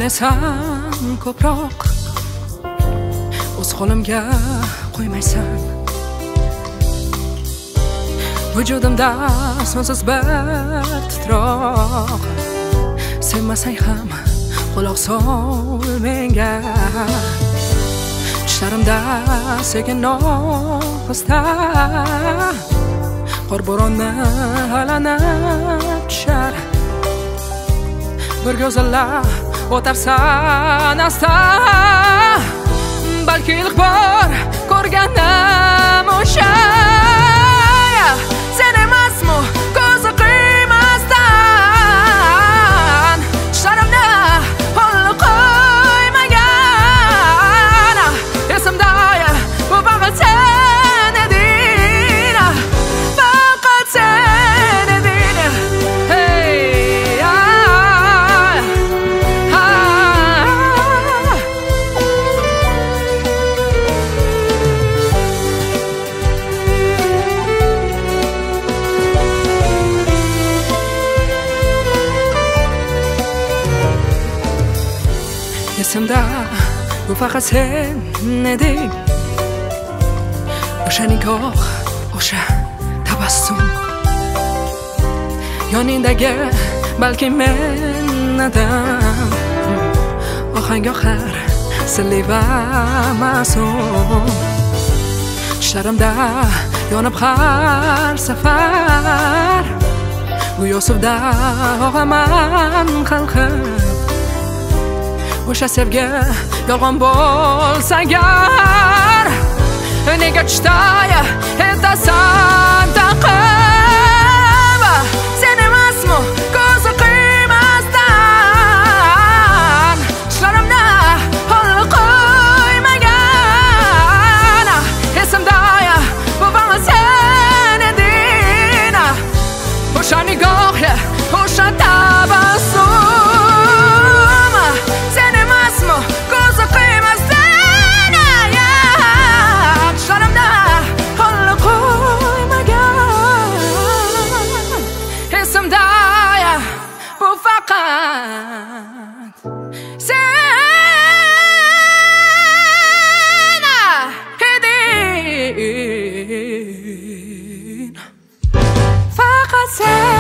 minasan ko'proq o'z qo'limga qo'ymaysan. Vujudimda sonsiz bir titroq, sevmasang ham quloq sol menga. Tishlarimda sekin nofasda qor bo'ronni alanib tushar. Bir go'zallab o'tarsan asta, balki ilk bor ko'rganim o'sha. Sen emasmi ko'zi qiymasdan, tishlarimda holni qo'ymagan. Esimda bu faqat sen eding, faqat sen eding. Hey, esimda bu faqat sen eding. O'sha nikoh, o'sha tabassum, yoningdagi balki men edim. Ohang oxar sirli va ma'sum, tishlarimda yonib har safar. Bu Yusufda og'aman qalqib, o'sha sevgi yolg'on bo'lsa agar, nega tushda etasan taqib. Sen emasmi ko'zi qiymasdan, tishlarimda holni qo'ymagan. Esimda bu faqat sen eding. O'sha nigoh, o'sha tabassum, sen emasmi ko'zi qiymasdan, tishlarimda holni qo'ymagan. Esimda bu faqat sen eding, faqat sen.